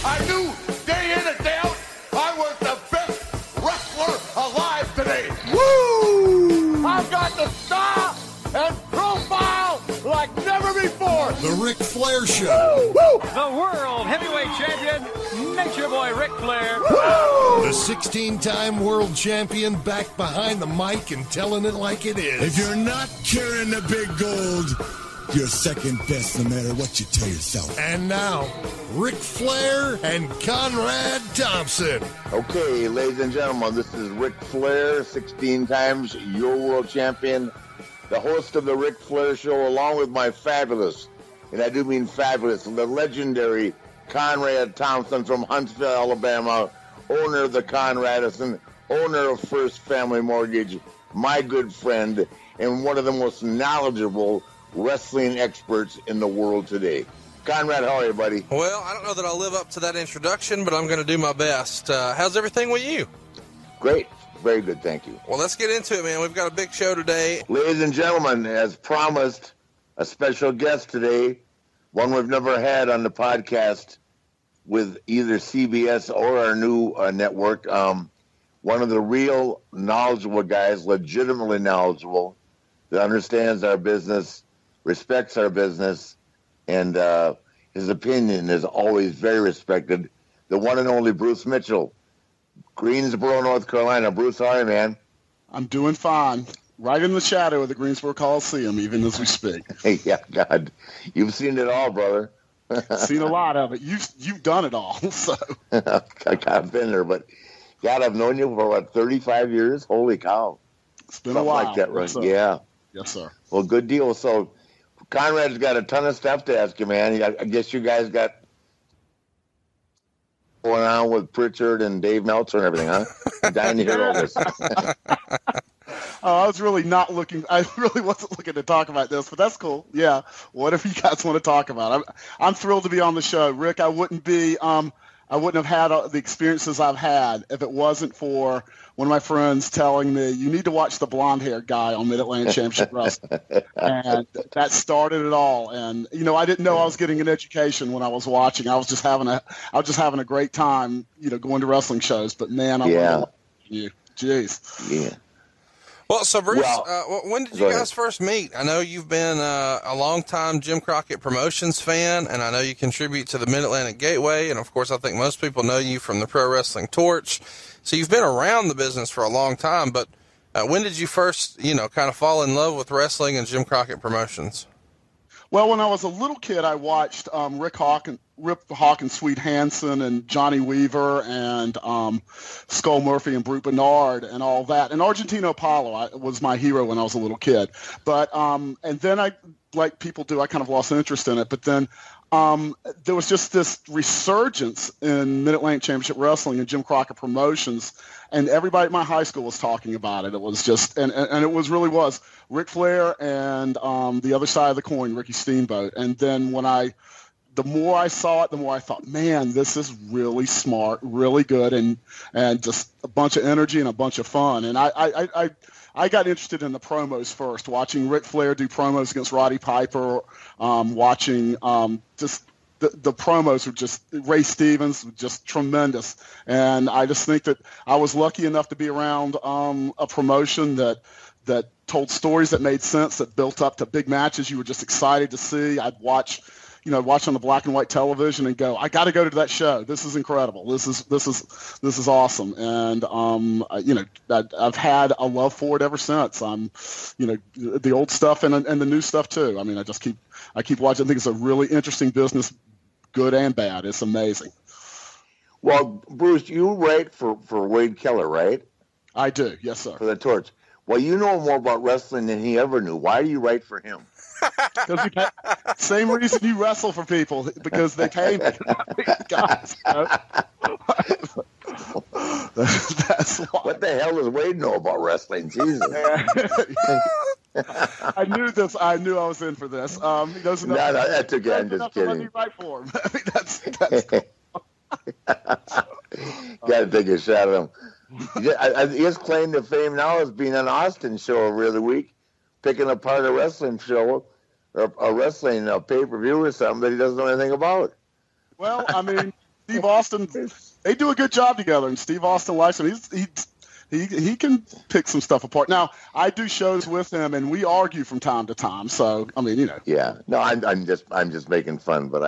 I knew day in and day out I was the best wrestler alive today. Woo! I've got the style and profile like never before. The Ric Flair Show. Woo! The World Heavyweight Champion, Nature Boy Ric Flair. Woo! The 16-time world champion back behind the mic and telling it like it is. If you're not carrying the big gold, you're second best no matter what you tell yourself. And now, Ric Flair and Conrad Thompson. Okay, ladies and gentlemen, this is Ric Flair, 16 times your world champion, the host of the Ric Flair Show, along with my fabulous, and I do mean fabulous, the legendary Conrad Thompson from Huntsville, Alabama, owner of the Conradison, owner of First Family Mortgage, my good friend, and one of the most knowledgeable wrestling experts in the world today. Conrad, how are you, buddy? Well, I don't know that I'll live up to that introduction, but I'm going to do my best. How's everything with you? Great. Very good, thank you. Well, let's get into it, man. We've got a big show today. Ladies and gentlemen, as promised, a special guest today, one we've never had on the podcast with either CBS or our new network. One of the real knowledgeable guys, legitimately knowledgeable, that understands our business, respects our business, and his opinion is always very respected. The one and only Bruce Mitchell, Greensboro, North Carolina. Bruce, how are you, man? I'm doing fine. Right in the shadow of the Greensboro Coliseum, even as we speak. Hey, yeah, God, you've seen it all, brother. Seen a lot of it. You've done it all. So I've been there, but God, I've known you for what, 35 years. Holy cow! It's been Stuff a while. like that, right? Yes, Yeah. Yes, sir. Well, good deal. So, Conrad's got a ton of stuff to ask you, man. I guess you guys got going on with Pritchard and Dave Meltzer and everything, huh? I'm dying to hear all this. I was really not looking. I really wasn't looking to talk about this, but that's cool. Yeah, whatever you guys want to talk about. I'm thrilled to be on the show, Rick. I wouldn't have had the experiences I've had if it wasn't for one of my friends telling me, you need to watch the blonde-haired guy on Mid-Atlantic Championship Wrestling. And that started it all. And, I didn't know I was getting an education when I was watching. I was just having a great time, going to wrestling shows. But, man, I love you. Jeez. Yeah. Well, so Bruce, when did you guys first meet? I know you've been a long-time Jim Crockett Promotions fan, and I know you contribute to the Mid-Atlantic Gateway, and of course I think most people know you from the Pro Wrestling Torch. So you've been around the business for a long time, but when did you first, kind of fall in love with wrestling and Jim Crockett Promotions? Well, when I was a little kid, I watched Rip Hawkins, Sweet Hansen, and Johnny Weaver, and Skull Murphy and Brute Bernard, and all that. And Argentino Apollo was my hero when I was a little kid. But and then I, like people do, I kind of lost interest in it. But then there was just this resurgence in Mid-Atlantic Championship Wrestling and Jim Crockett Promotions, and everybody at my high school was talking about it. It was just, and it was Ric Flair and the other side of the coin, Ricky Steamboat. And then the more I saw it, the more I thought, man, this is really smart, really good, and just a bunch of energy and a bunch of fun. And I got interested in the promos first, watching Ric Flair do promos against Roddy Piper, watching just the promos were just, Ray Stevens was just tremendous. And I just think that I was lucky enough to be around a promotion that told stories that made sense, that built up to big matches you were just excited to see. I'd watch on the black and white television and go, I got to go to that show. This is incredible. This is awesome. And I've had a love for it ever since. The old stuff and the new stuff too. I mean, I keep watching. I think it's a really interesting business, good and bad. It's amazing. Well, Bruce, you write for Wade Keller, right? I do. Yes, sir. For the Torch. Well, you know more about wrestling than he ever knew. Why do you write for him? Same reason you wrestle for people, because they pay me. Guys, that's why. What the hell does Wade know about wrestling? Jesus. I knew this. I knew I was in for this. He doesn't know. No, that's okay. I'm just kidding. Let me write for him. I mean, that's Got to take a shot at him. His claim to fame now is being on Austin show every other week, picking apart a wrestling show or a wrestling pay-per-view or something that he doesn't know anything about. Well, I mean, Steve Austin, they do a good job together. And Steve Austin Lyson, he can pick some stuff apart. Now, I do shows with him, and we argue from time to time. So, I mean, Yeah. No, I'm just making fun, but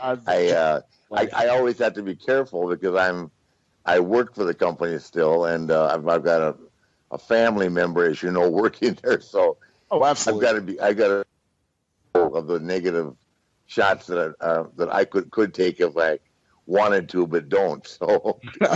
I always have to be careful because I work for the company still, and I've got a family member, as you know, working there. So, absolutely, I got to of the negative shots that I could take if I wanted to, but don't. So,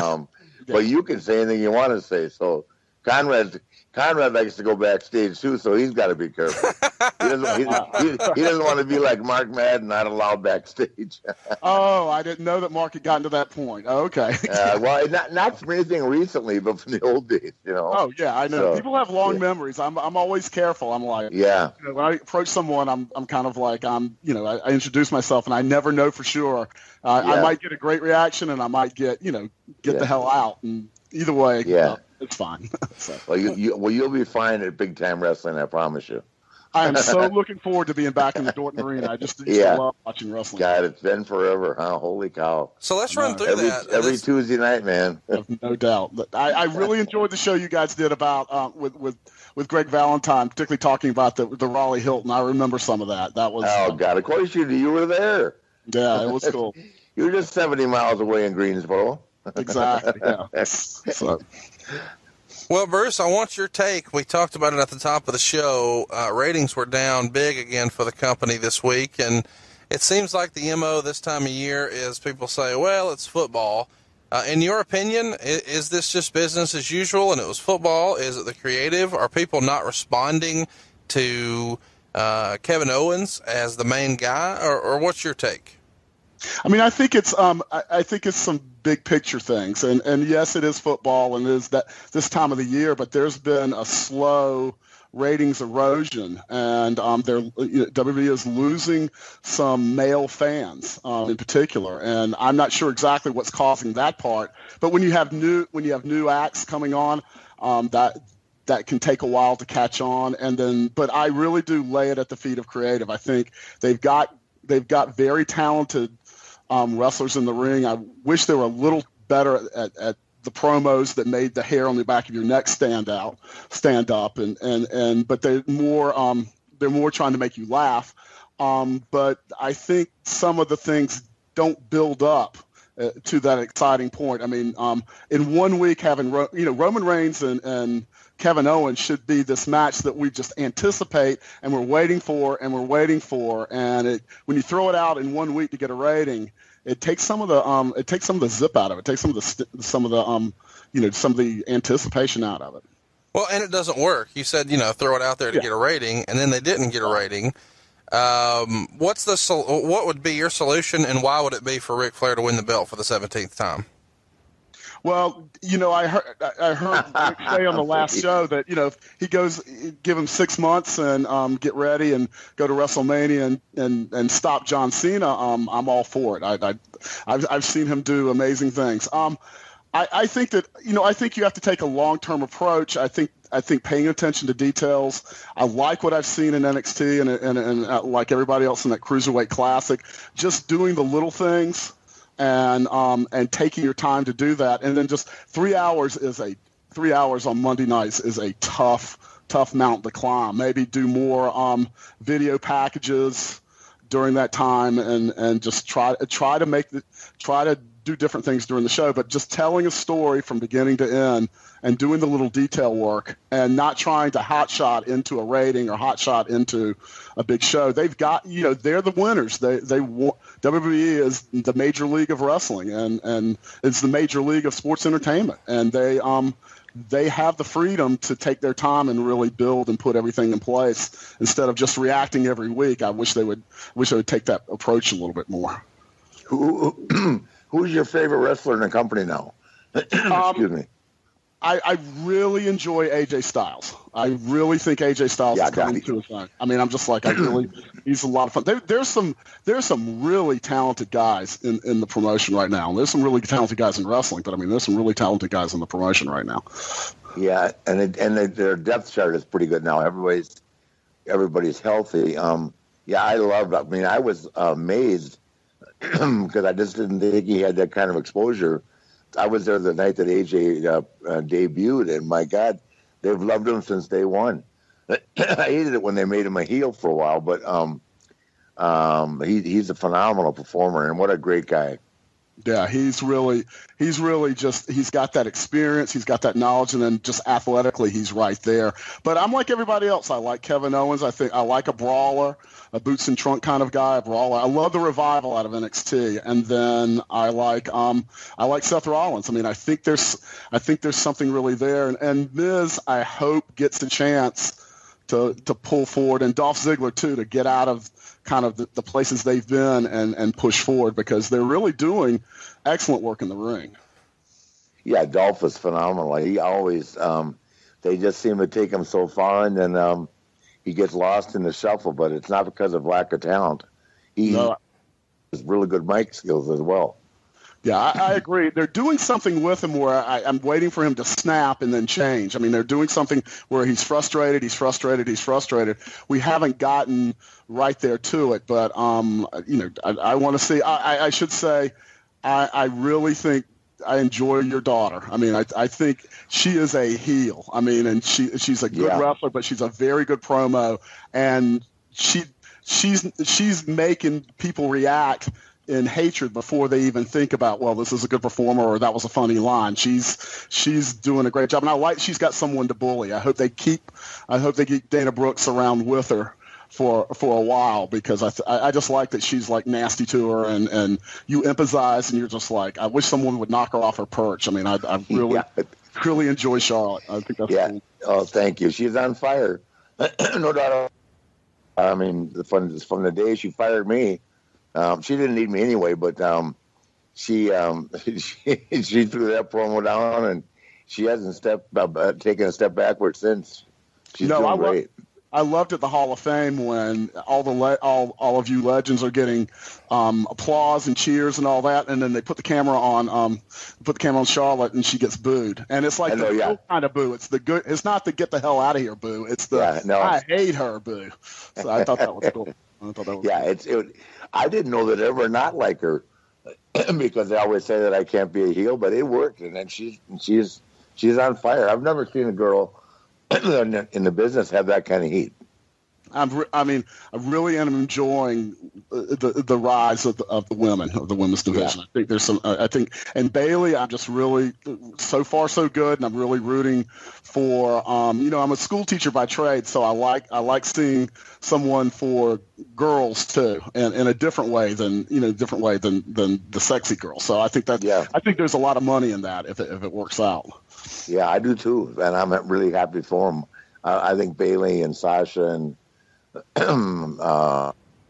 but you can say anything you want to say. So, Conrad likes to go backstage too, so he's got to be careful. He doesn't want to be like Mark Madden, not allowed backstage. Oh, I didn't know that Mark had gotten to that point. Oh, okay. Well, not from anything recently, but from the old days, Oh yeah, I know. So, people have long memories. I'm always careful. I'm like, when I approach someone, I'm kind of like I introduce myself, and I never know for sure. I might get a great reaction, and I might get the hell out, and either way, it's fine. So. Well, you'll be fine at Big Time Wrestling, I promise you. I am so looking forward to being back in the Dorton Arena. I just love watching wrestling. God, it's been forever, huh? Holy cow! So let's run through that every Tuesday night, man. No doubt. I really enjoyed the show you guys did about with Greg Valentine, particularly talking about the Raleigh Hilton. I remember some of that. That was God! Of course you do. You were there. Yeah, it was cool. You were just 70 miles away in Greensboro. Exactly. Yeah. So. Well, Bruce, I want your take. We talked about it at the top of the show. Ratings were down big again for the company this week, and it seems like the MO this time of year is people say, well, it's football. In your opinion, is this just business as usual and it was football? Is it the creative? Are people not responding to Kevin Owens as the main guy, or what's your take? I mean, I think it's some big picture things, and yes, it is football, and it is that this time of the year. But there's been a slow ratings erosion, and WWE is losing some male fans in particular, and I'm not sure exactly what's causing that part. But when you have new acts coming on, that can take a while to catch on, but I really do lay it at the feet of creative. I think they've got very talented wrestlers in the ring. I wish they were a little better at the promos that made the hair on the back of your neck stand up, but they're more trying to make you laugh. But I think some of the things don't build up to that exciting point. I mean, in 1 week having Roman Reigns and Kevin Owens should be this match that we just anticipate and we're waiting for, and when you throw it out in 1 week to get a rating, it takes some of the zip out of it. It takes some of the anticipation out of it. Well, and it doesn't work. You said throw it out there to get a rating, and then they didn't get a rating. What would be your solution, and why would it be for Ric Flair to win the belt for the 17th time? Well, I heard Rick say on the last show that if he goes, give him 6 months and get ready and go to WrestleMania and stop John Cena. I'm all for it. I've seen him do amazing things. I think that I think you have to take a long-term approach. I think paying attention to details. I like what I've seen in NXT and like everybody else in that Cruiserweight Classic, just doing the little things. And taking your time to do that, and then just 3 hours on Monday nights is a tough mountain to climb. Maybe do more video packages during that time, and just try to do different things during the show. But just telling a story from beginning to end and doing the little detail work, and not trying to hotshot into a rating or hotshot into a big show. They've got, they're the winners. WWE is the major league of wrestling, and it's the major league of sports entertainment. And they have the freedom to take their time and really build and put everything in place instead of just reacting every week. I wish they would take that approach a little bit more. Who's your favorite wrestler in the company now? Excuse me. I really enjoy AJ Styles. I really think AJ Styles is coming to his own. I mean, I'm just like, he's a lot of fun. There's some really talented guys in the promotion right now. There's some really talented guys in wrestling, but I mean, there's some really talented guys in the promotion right now. Yeah, and their depth chart is pretty good now. Everybody's healthy. I was amazed because I just didn't think he had that kind of exposure. I was there the night that AJ debuted, and my God, they've loved him since day one. I hated it when they made him a heel for a while, but he's a phenomenal performer, and what a great guy. Yeah, he's really just, he's got that experience, he's got that knowledge, and then just athletically, he's right there. But I'm like everybody else. I like Kevin Owens. I like a brawler, a boots and trunk kind of guy, a brawler. I love the revival out of NXT, and then I like Seth Rollins. I mean, I think there's something really there, and Miz, I hope, gets a chance to pull forward, and Dolph Ziggler too, to get out of kind of the places they've been and push forward, because they're really doing excellent work in the ring. Yeah, Dolph is phenomenal. He always, they just seem to take him so far, and then he gets lost in the shuffle, but it's not because of lack of talent. He has really good mic skills as well. Yeah, I agree. They're doing something with him where I'm waiting for him to snap and then change. I mean, they're doing something where he's frustrated. We haven't gotten right there to it, but I want to see. I should say, I really think I enjoy your daughter. I mean, I think she is a heel. I mean, and she's a good wrestler, but she's a very good promo, and she's making people react in hatred before they even think about, well, this is a good performer or that was a funny line. She's doing a great job, and I like she's got someone to bully. I hope they keep Dana Brooks around with her for a while, because I just like that she's like nasty to her, and you empathize, and you're just like, I wish someone would knock her off her perch. I mean, I really enjoy Charlotte. I think that's cool. Oh, thank you. She's on fire. No doubt. I mean, from the day she fired me, she didn't need me anyway, but she threw that promo down, and she hasn't taken a step backward since. She's doing great. I loved at the Hall of Fame when all of you legends are getting applause and cheers and all that, and then they put the camera on Charlotte, and she gets booed, and it's like good kind of boo. It's the good. It's not the get the hell out of here boo. It's the I hate her boo. So I thought that was cool. I didn't know that I ever not like her, because they always say that I can't be a heel, but it worked, and then she's on fire. I've never seen a girl in the business have that kind of heat. I really am enjoying the rise of the women, of the women's division. Yeah. I think there's some. And Bayley, I'm just really, so far so good, and I'm really rooting for. I'm a school teacher by trade, so I like seeing someone for girls too, and in a different way than the sexy girl. So I think I think there's a lot of money in that if it works out. Yeah, I do too, and I'm really happy for them. I think Bayley and Sasha and and a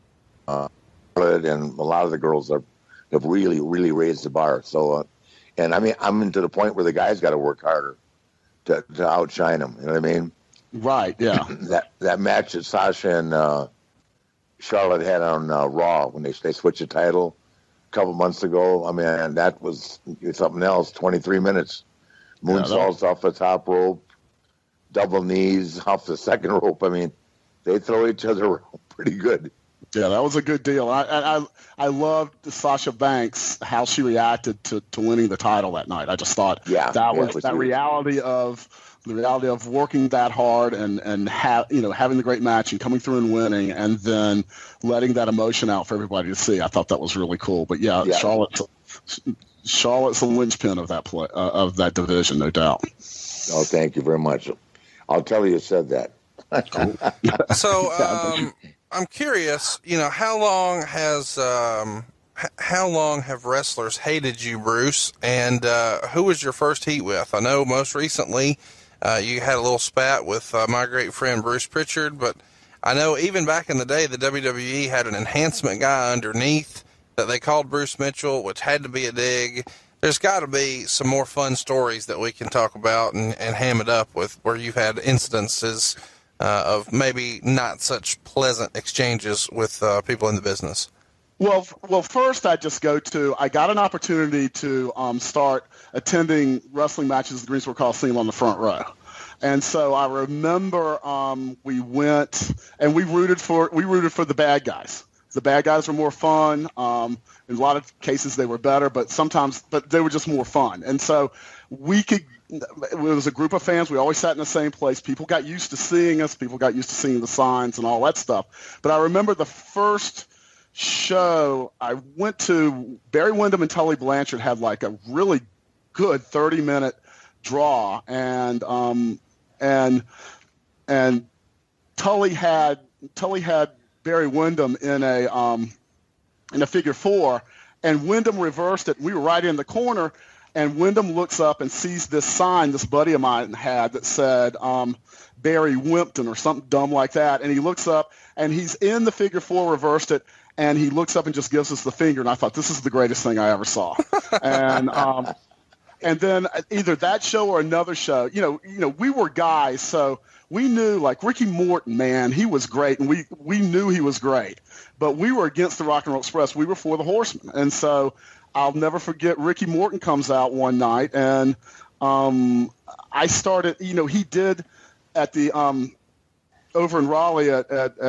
lot of the girls have really, really raised the bar. So, and I mean, I'm to the point where the guys got to work harder to outshine them. You know what I mean? Right. Yeah. that match that Sasha and Charlotte had on Raw when they switched the title a couple months ago. I mean, that was something else. 23 minutes. Moonsaults off the top rope, double knees off the second rope. I mean, they throw each other around pretty good. Yeah, that was a good deal. I loved Sasha Banks, how she reacted to winning the title that night. I just thought that reality of working that hard and having the great match and coming through and winning, and then letting that emotion out for everybody to see. I thought that was really cool. But Charlotte's a linchpin of that of that division, no doubt. Oh, thank you very much. I'll tell you said that. Cool. So I'm curious, how long have wrestlers hated you, Bruce? And who was your first heat with? I know most recently you had a little spat with my great friend Bruce Pritchard, but I know even back in the day, the WWE had an enhancement guy underneath that they called Bruce Mitchell, which had to be a dig. There's got to be some more fun stories that we can talk about and ham it up with, where you've had incidences of maybe not such pleasant exchanges with people in the business. Well, first I got an opportunity to start attending wrestling matches at the Greensboro Coliseum on the front row. And so I remember we went and we rooted for the bad guys. the bad guys were more fun. In a lot of cases, they were better, but they were just more fun. And so it was a group of fans. We always sat in the same place. People got used to seeing us. People got used to seeing the signs and all that stuff. But I remember the first show I went to, Barry Windham and Tully Blanchard had like a really good 30-minute draw, and Tully had Barry Windham in a figure four, and Windham reversed it. We were right in the corner, and Windham looks up and sees this sign this buddy of mine had that said Barry Wimpton or something dumb like that, and he looks up and he's in the figure four, reversed it, and he looks up and just gives us the finger, and I thought, this is the greatest thing I ever saw. And then either that show or another show, we were guys, so we knew, like Ricky Morton, man, he was great, and we knew he was great. But we were against the Rock and Roll Express. We were for the Horsemen. And so I'll never forget, Ricky Morton comes out one night, and I started, he did at the over in Raleigh at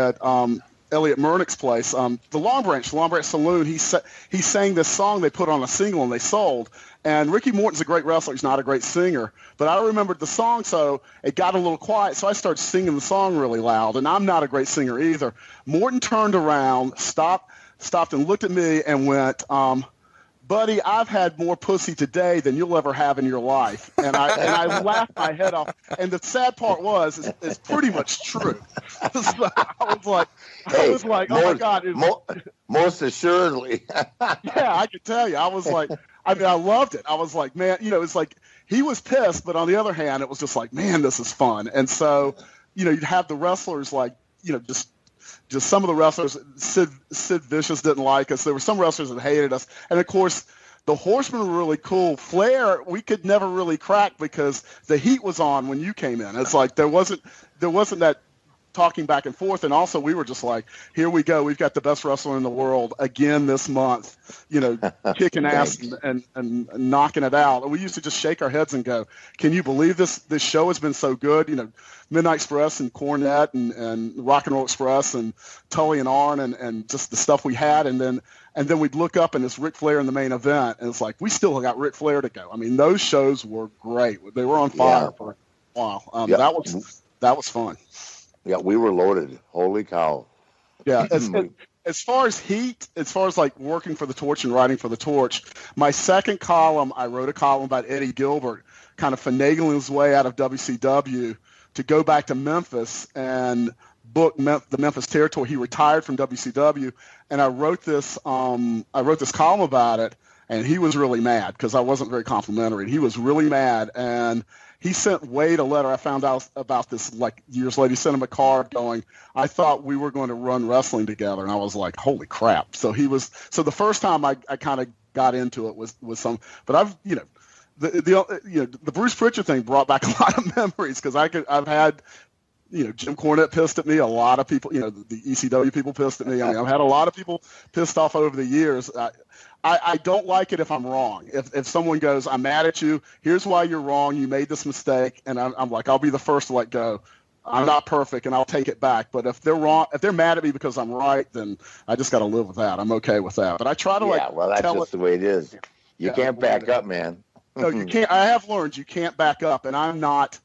Elliot Murnick's place, the Long Branch Saloon, he sang this song they put on a single and they sold. And Ricky Morton's a great wrestler. He's not a great singer. But I remembered the song, so it got a little quiet, so I started singing the song really loud. And I'm not a great singer either. Morton turned around, stopped and looked at me and went, buddy, I've had more pussy today than you'll ever have in your life. And I laughed my head off. And the sad part was, it's pretty much true. So I was like, oh, my God. Most assuredly. Yeah, I can tell you. I was like, I loved it. I was like, man, it's like he was pissed, but on the other hand, it was just like, man, this is fun. And so, you'd have the wrestlers like, just some of the wrestlers, Sid Vicious didn't like us. There were some wrestlers that hated us. And, of course, the Horsemen were really cool. Flair, we could never really crack because the heat was on when you came in. It's like there wasn't that talking back and forth. And also we were just like, here we go. We've got the best wrestler in the world again this month, kicking ass and knocking it out. And we used to just shake our heads and go, can you believe this show has been so good? Midnight Express and Cornette and Rock and Roll Express and Tully and Arn and just the stuff we had. And then we'd look up and it's Ric Flair in the main event. And it's like, we still got Ric Flair to go. I mean, those shows were great. They were on fire for a while. That was fun. Yeah, we were loaded. Holy cow. Yeah. As far as heat, as far as like working for the Torch and writing for the Torch, my second column, I wrote a column about Eddie Gilbert kind of finagling his way out of WCW to go back to Memphis and book the Memphis territory. He retired from WCW, and I wrote this column about it, and he was really mad because I wasn't very complimentary. He was really mad, and he sent Wade a letter. I found out about this like years later. He sent him a card going, I thought we were going to run wrestling together. And I was like, holy crap. So the first time I kind of got into it was some, but I've, the Bruce Pritchard thing brought back a lot of memories because I've had, Jim Cornette pissed at me. A lot of people, the ECW people pissed at me. I mean, I've had a lot of people pissed off over the years. I don't like it if I'm wrong. If someone goes, I'm mad at you, here's why you're wrong, you made this mistake, and I'm like, I'll be the first to let go. I'm not perfect, and I'll take it back. But if they're wrong, if they're mad at me because I'm right, then I just got to live with that. I'm okay with that. But I try to that's just the way it is. You can't back up, man. No, you can't. I have learned you can't back up, and I'm not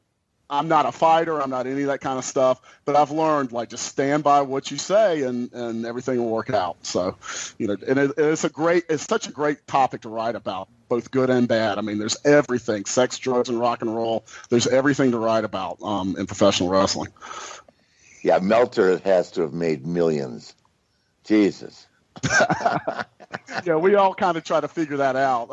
a fighter. I'm not any of that kind of stuff. But I've learned, like, just stand by what you say, and everything will work out. So, and it's such a great topic to write about, both good and bad. I mean, there's everything: sex, drugs, and rock and roll. There's everything to write about in professional wrestling. Yeah, Meltzer has to have made millions. Jesus. Yeah, we all kind of try to figure that out.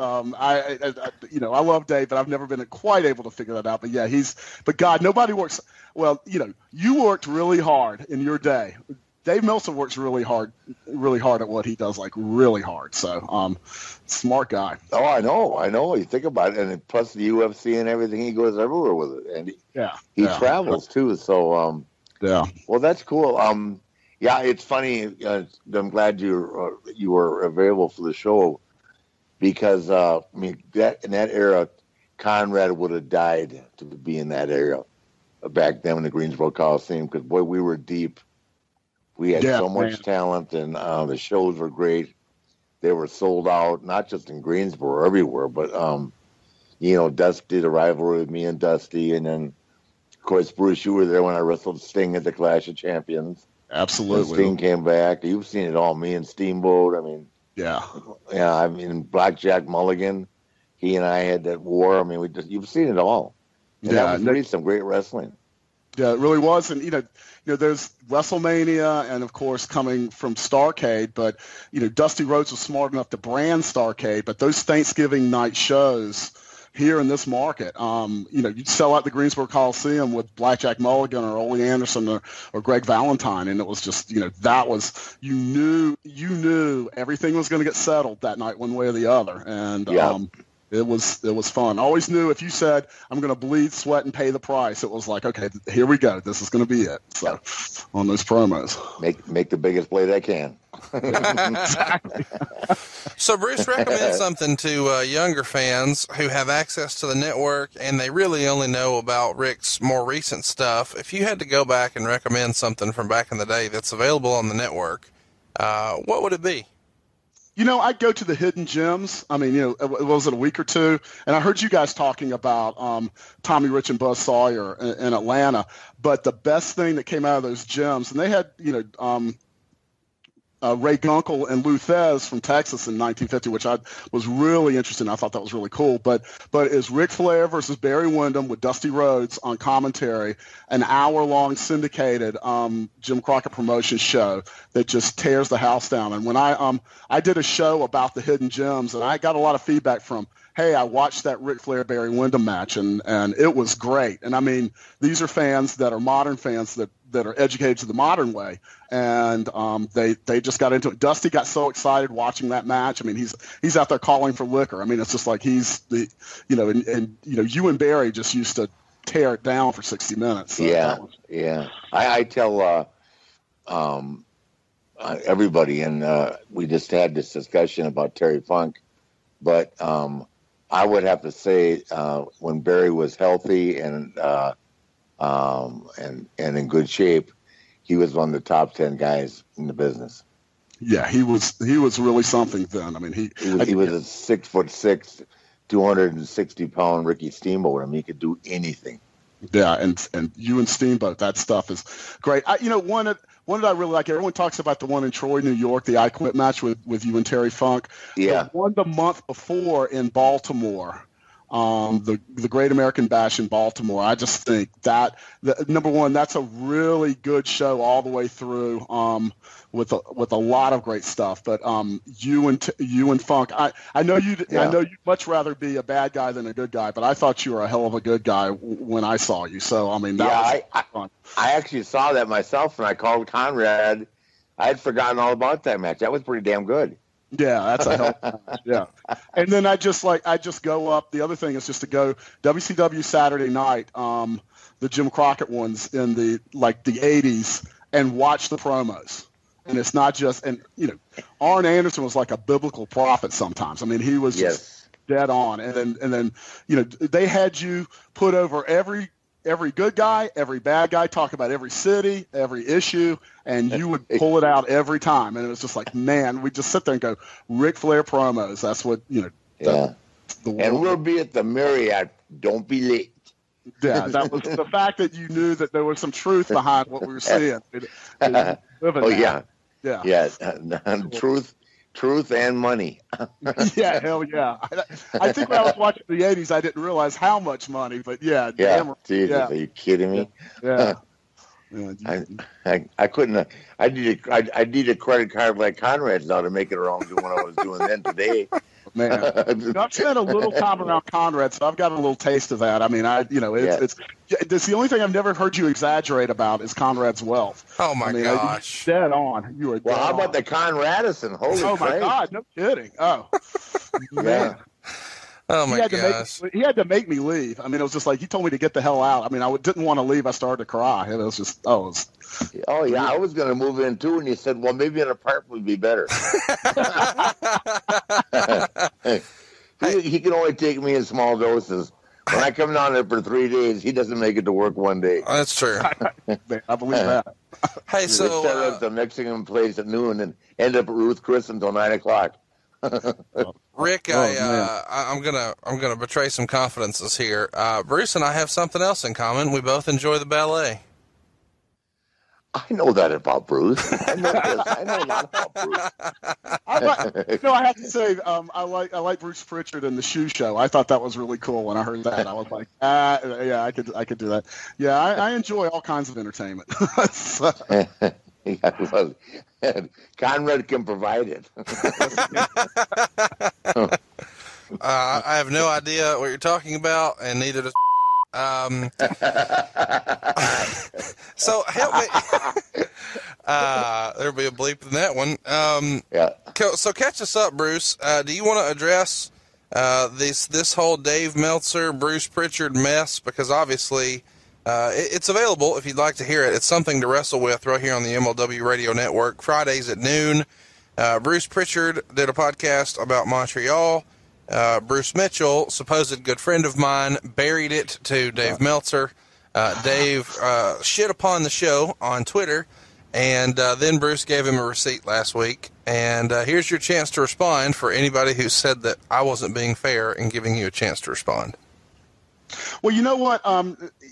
I love Dave, but I've never been quite able to figure that out. But yeah, but God, nobody works. Well, you worked really hard in your day. Dave Meltzer works really hard at what he does, like really hard. So, smart guy. Oh, I know. You think about it, and plus the UFC and everything, he goes everywhere with it, and he travels too. So, well, that's cool. Yeah, it's funny. I'm glad you were available for the show because in that era, Conrad would have died to be in that era back then in the Greensboro Coliseum because boy, we were deep We had so much talent, and the shows were great. They were sold out, not just in Greensboro, everywhere. But Dusty, the rivalry with me and Dusty, and then of course Bruce, you were there when I wrestled Sting at the Clash of Champions. Absolutely. When Sting came back. You've seen it all. Me and Steamboat. I mean, yeah. I mean, Blackjack Mulligan. He and I had that war. I mean, you've seen it all. And that was really some great wrestling. Yeah, it really was. And, there's WrestleMania and, of course, coming from Starrcade. But, Dusty Rhodes was smart enough to brand Starrcade. But those Thanksgiving night shows here in this market, you'd sell out the Greensboro Coliseum with Blackjack Mulligan or Ole Anderson or Greg Valentine. And it was just, that was, you knew everything was going to get settled that night one way or the other. And, it was fun. I always knew if you said, I'm going to bleed, sweat, and pay the price, it was like, okay, here we go. This is going to be it. So on those promos. Make the biggest play they can. Exactly. So Bruce, recommend something to younger fans who have access to the network and they really only know about Rick's more recent stuff. If you had to go back and recommend something from back in the day that's available on the network, what would it be? I'd go to the hidden gems. I mean, was it a week or two? And I heard you guys talking about Tommy Rich and Buzz Sawyer in Atlanta. But the best thing that came out of those gems, and they had, Ray Gunkel and Lou Thez from Texas in 1950, which I was really interested in. I thought that was really cool. But it's Ric Flair versus Barry Windham with Dusty Rhodes on commentary, an hour-long syndicated Jim Crockett Promotions show that just tears the house down. And when I did a show about the hidden gems, and I got a lot of feedback from, hey, I watched that Ric Flair-Barry Windham match, and it was great. And, I mean, these are fans that are modern fans that are educated to the modern way, and they just got into it. Dusty got so excited watching that match. I mean, he's out there calling for liquor. I mean, it's just like he's the, you and Barry just used to tear it down for 60 minutes. So yeah. I tell everybody, and we just had this discussion about Terry Funk, but I would have to say when Barry was healthy and in good shape, he was one of the top 10 guys in the business. Yeah, he was really something then. I mean, he was a 6'6", 260-pound Ricky Steamboat. I mean, he could do anything. Yeah, and you and Steamboat, that stuff is great. One that I really like, everyone talks about the one in Troy, New York, the I Quit match with you and Terry Funk. Yeah. The one the month before in Baltimore, the Great American Bash in Baltimore. I just think that number one, that's a really good show all the way through, with a lot of great stuff. But you and Funk, I know you'd much rather be a bad guy than a good guy, but I thought you were a hell of a good guy when I saw you. So I mean, that was fun. I actually saw that myself, and I called Conrad. I had forgotten all about that match. That was pretty damn good. Yeah, that's a hell of a match. Yeah. And then I just go up. The other thing is just to go WCW Saturday night, the Jim Crockett ones in the 80s, and watch the promos. And it's not just, and Arn Anderson was like a biblical prophet sometimes. I mean, he was just dead on. And then they had you put over every good guy, every bad guy, talk about every city, every issue, and you would pull it out every time. And it was just like, man, we just sit there and go, Ric Flair promos. That's what, and we'll be at the Marriott. Don't be late. Yeah, that was the fact that you knew that there was some truth behind what we were seeing. Yeah. Truth and money. Yeah, hell yeah. I think when I was watching the 80s, I didn't realize how much money, but yeah. Jesus, are you kidding me? Yeah. I couldn't. I need a credit card like Conrad's now to make it around to what I was doing then today. Man, I've spent a little time around Conrad, so I've got a little taste of that. I mean, it's the only thing I've never heard you exaggerate about is Conrad's wealth. Oh my gosh, dead on. You were. Well, how about the Conradison? Holy oh my God, no kidding. Oh, man. Oh my gosh! He had to make me leave. I mean, it was just like he told me to get the hell out. I mean, I didn't want to leave. I started to cry. It was just Oh yeah, I was going to move in too, and he said, "Well, maybe an apartment would be better." He can only take me in small doses. When I come down there for 3 days, he doesn't make it to work one day. That's true. I believe that. Hey, We start at the Mexican place at noon and end up at Ruth Chris until 9 o'clock. Rick, I'm gonna betray some confidences here. Bruce and I have something else in common. We both enjoy the ballet. I know that about Bruce. I know that about Bruce. I have to say, I like Bruce Pritchard and the Shoe Show. I thought that was really cool when I heard that. I was like, yeah, I could do that. Yeah, I enjoy all kinds of entertainment. Conrad can provide it. I have no idea what you're talking about, and neither does. So help me. There'll be a bleep in that one. Yeah. So catch us up, Bruce. Do you want to address this whole Dave Meltzer, Bruce Pritchard mess? Because obviously it's available if you'd like to hear it. It's something to wrestle with right here on the MLW Radio Network, Fridays at noon. Bruce Pritchard did a podcast about Montreal. Bruce Mitchell, supposed good friend of mine, buried it to Dave Meltzer. Dave shit upon the show on Twitter, and then Bruce gave him a receipt last week. And here's your chance to respond for anybody who said that I wasn't being fair in giving you a chance to respond. Well, you know what? A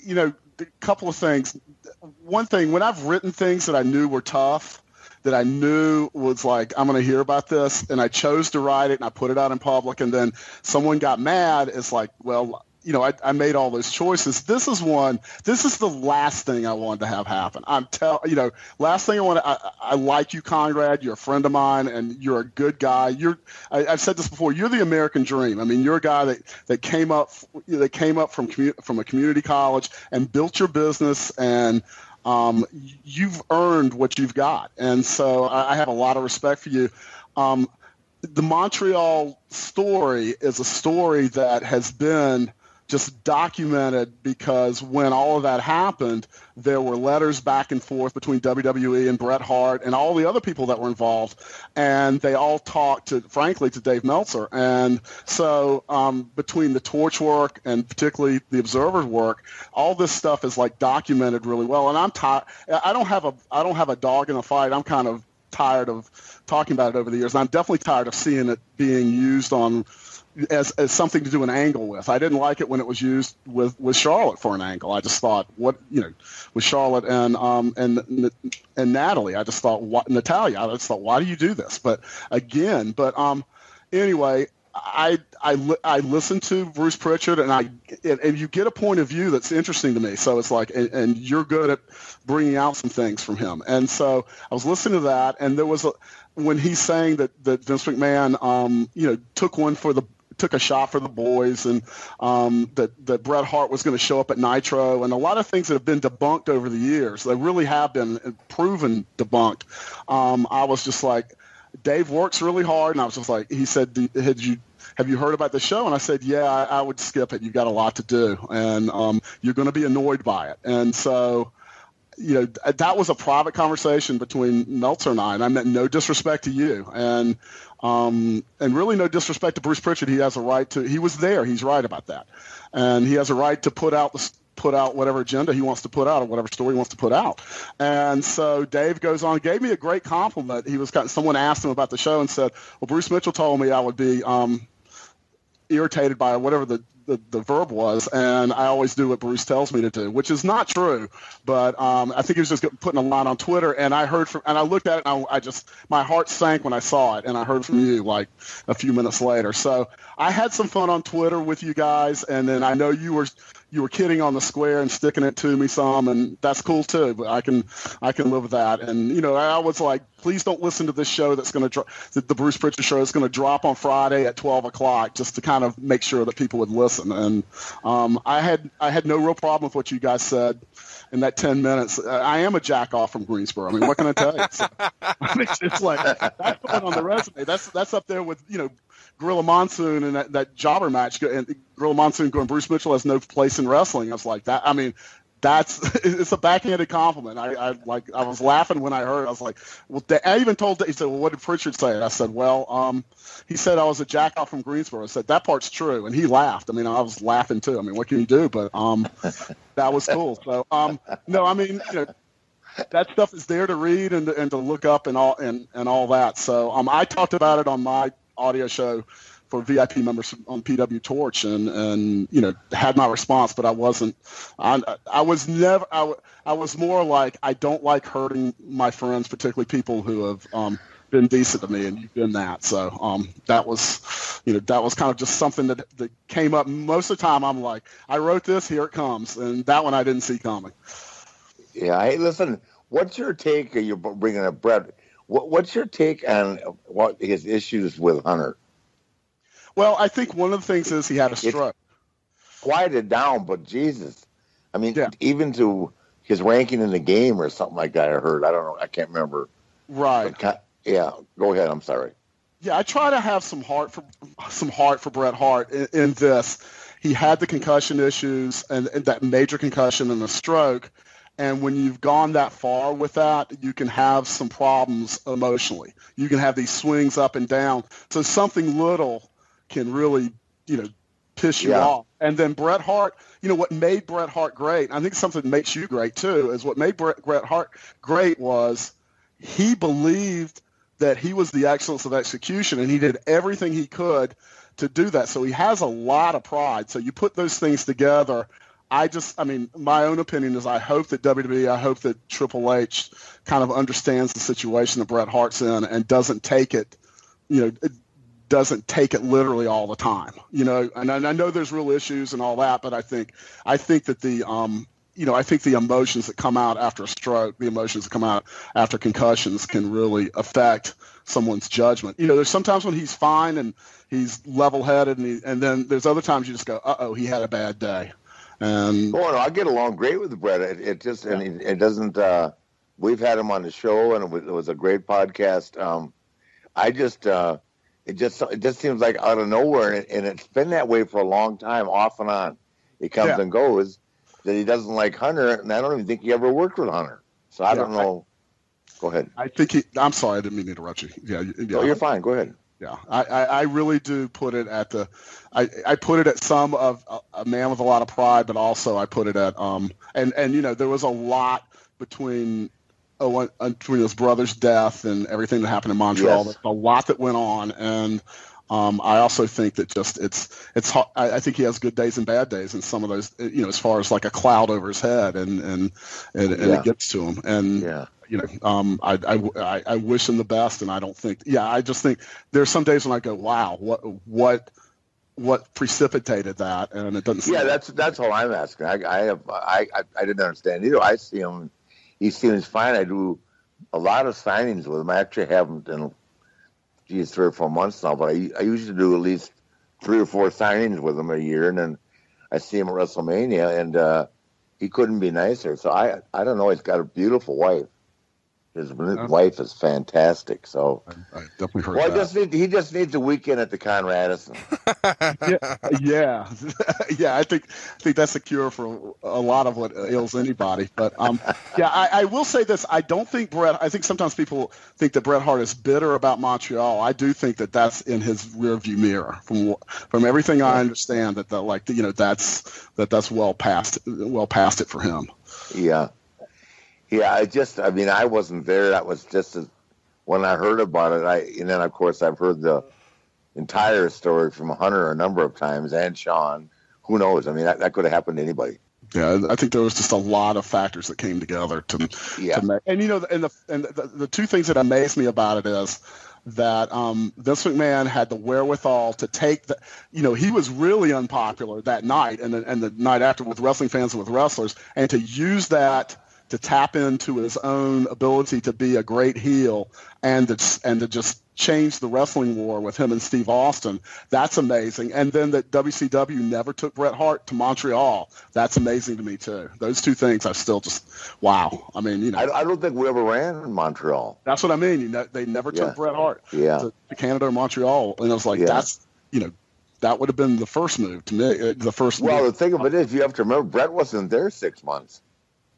couple of things. One thing, when I've written things that I knew were tough, that I knew was like, I'm going to hear about this, and I chose to write it, and I put it out in public, and then someone got mad. It's like, well, I made all those choices. This is the last thing I wanted to have happen. Last thing I like you, Conrad. You're a friend of mine, and you're a good guy. I've said this before. You're the American dream. I mean, you're a guy that came up from a community college and built your business, and you've earned what you've got. And so I have a lot of respect for you. The Montreal story is a story that has been just documented because when all of that happened, there were letters back and forth between WWE and Bret Hart and all the other people that were involved, and they all talked to Dave Meltzer. And so between the Torch work and particularly the Observer work, all this stuff is like documented really well. And I'm tired. I don't have a dog in the fight. I'm kind of tired of talking about it over the years, and I'm definitely tired of seeing it being used as something to do an angle with. I didn't like it when it was used with Charlotte for an angle. I just thought, with Charlotte and Natalie, I just thought, Natalia, I just thought, why do you do this? Anyway, I listen to Bruce Pritchard, and you get a point of view that's interesting to me. So it's like, and you're good at bringing out some things from him. And so I was listening to that, and there was when he's saying that Vince McMahon, took a shot for the boys, and that Bret Hart was going to show up at Nitro, and a lot of things that have been debunked over the years. They really have been proven debunked. I was just like, Dave works really hard, and I was just like, he said, have you heard about the show? And I said, yeah, I would skip it. You've got a lot to do, and you're going to be annoyed by it. And so, that was a private conversation between Meltzer and I meant no disrespect to you, and really no disrespect to Bruce Pritchard. He has a right to. He was there. He's right about that, and he has a right to put out whatever agenda he wants to put out or whatever story he wants to put out. And so Dave goes on, gave me a great compliment. Someone asked him about the show and said, well, Bruce Mitchell told me I would be irritated by whatever the verb was, and I always do what Bruce tells me to do, which is not true. But I think he was just putting a line on Twitter, and I looked at it, and my heart sank when I saw it, and I heard from you like a few minutes later. So I had some fun on Twitter with you guys, and then I know you were kidding on the square and sticking it to me some, and that's cool too. But I can live with that. And I was like, please don't listen to this show the Bruce Pritchard show is going to drop on Friday at 12 o'clock, just to kind of make sure that people would listen. And I had no real problem with what you guys said in that 10 minutes. I am a jack off from Greensboro. I mean, what can I tell you? So, it's like that's going on the resume. That's up there with Gorilla Monsoon and that jobber match, and Gorilla Monsoon going, Bruce Mitchell has no place in wrestling. I was like, that. I mean, it's a backhanded compliment. I was laughing when I heard it. I was like, well, I even told, he said, well, what did Pritchard say? I said, well, he said I was a jack-off from Greensboro. I said, that part's true. And he laughed. I mean, I was laughing too. I mean, what can you do? But that was cool. So, no, I mean, that stuff is there to read and to look up and all that. So I talked about it on my audio show for VIP members on PW Torch, and had my response, but I wasn't. I was more like, I don't like hurting my friends, particularly people who have been decent to me, and you've been that. So that was kind of just something that came up. Most of the time, I'm like, I wrote this, here it comes, and that one I didn't see coming. Yeah, hey, listen, what's your take? You're bringing up Brett. What's your take on what his issues with Hunter? Well, I think one of the things is he had a stroke. Quieted down, but Jesus. I mean, even to his ranking in the game or something like that, I heard. I don't know. I can't remember. Right. Yeah, go ahead. I'm sorry. Yeah, I try to have some heart for Bret Hart in this. He had the concussion issues and that major concussion and the stroke. And when you've gone that far with that, you can have some problems emotionally. You can have these swings up and down. So something little can really, piss you off. And then Bret Hart, what made Bret Hart great, I think something that makes you great too, is what made Bret Hart great was he believed that he was the excellence of execution, and he did everything he could to do that. So he has a lot of pride. So you put those things together. My own opinion is I hope that WWE, I hope that Triple H kind of understands the situation that Bret Hart's in and doesn't take it, literally all the time, and I know there's real issues and all that, but I think that the emotions that come out after a stroke, the emotions that come out after concussions can really affect someone's judgment. There's sometimes when he's fine and he's level-headed and then there's other times you just go, uh-oh, he had a bad day. And no, I get along great with Bret. It just, and it doesn't, we've had him on the show and it was a great podcast. It just seems like out of nowhere, and it's been that way for a long time, off and on. It comes and goes, that he doesn't like Hunter, and I don't even think he ever worked with Hunter. So I don't know. Go ahead. I'm sorry, I didn't mean to interrupt you. Yeah. Oh, you're fine. Go ahead. Yeah, I really do put it at I put it at some of a man with a lot of pride, but also I put it at there was a lot between his brother's death and everything that happened in Montreal. Yes. There's a lot that went on, and I also think that just it's hard. I think he has good days and bad days, and some of those, as far as like a cloud over his head, and it gets to him, and I wish him the best, and I don't think, I just think there's some days when I go, wow, what precipitated that, and it doesn't. Yeah, that's all I'm asking. I didn't understand either. I see him. He seems fine. I do a lot of signings with him. I actually haven't in 3 or 4 months now, but I usually do at least 3 or 4 signings with him a year, and then I see him at WrestleMania, and he couldn't be nicer. So I don't know. He's got a beautiful wife. His wife is fantastic. So I definitely heard that. He just needs a weekend at the Conrad Edison. Yeah. I think that's the cure for a lot of what ails anybody. But I will say this: I don't think Bret. I think sometimes people think that Bret Hart is bitter about Montreal. I do think that that's in his rearview mirror. From everything I understand, that's well past it for him. Yeah. Yeah, I wasn't there. That was just when I heard about it. And then, of course, I've heard the entire story from Hunter a number of times, and Sean. Who knows? I mean, that could have happened to anybody. Yeah, I think there was just a lot of factors that came together to make. And the 2 things that amazed me about it is that Vince McMahon had the wherewithal to take the, he was really unpopular that night and the night after with wrestling fans and with wrestlers, and to use that to tap into his own ability to be a great heel and to just change the wrestling war with him and Steve Austin. That's amazing. And then that WCW never took Bret Hart to Montreal. That's amazing to me too. Those 2 things I still just, wow. I mean, I don't think we ever ran in Montreal. That's what I mean. They never took Bret Hart to Canada or Montreal. And I was like, that's, would have been the first move to me. The first. Well, the thing of it is, you have to remember, Bret wasn't there 6 months.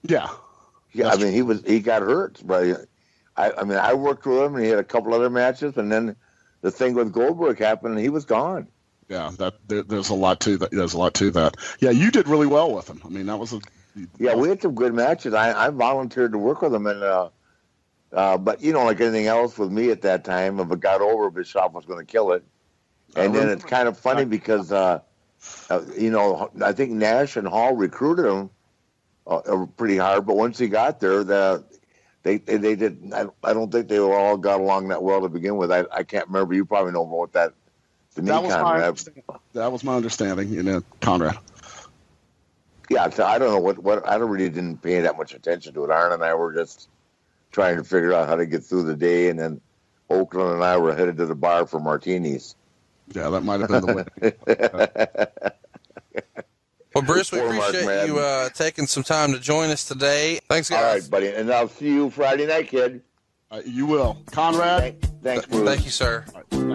Yeah. Yeah, I mean, he got hurt, but I worked with him, and he had a couple other matches, and then the thing with Goldberg happened, and he was gone. Yeah, there's a lot to that. There's a lot to that. Yeah, you did really well with him. I mean, that was Yeah, we had some good matches. I volunteered to work with him, and but like anything else with me at that time, if it got over, Bischoff was going to kill it. And then it's kind of funny because I think Nash and Hall recruited him pretty hard, but once he got there, they did. I don't think they all got along that well to begin with. I can't remember. You probably know about that. That was my understanding, Conrad. Yeah, so I don't know what I really didn't pay that much attention to it. Arn and I were just trying to figure out how to get through the day, and then Oakland and I were headed to the bar for martinis. Yeah, that might have been the way. Well, Bruce, we appreciate you taking some time to join us today. Thanks, guys. All right, buddy, and I'll see you Friday night, kid. You will. Conrad? Thanks, Bruce. Thank you, sir.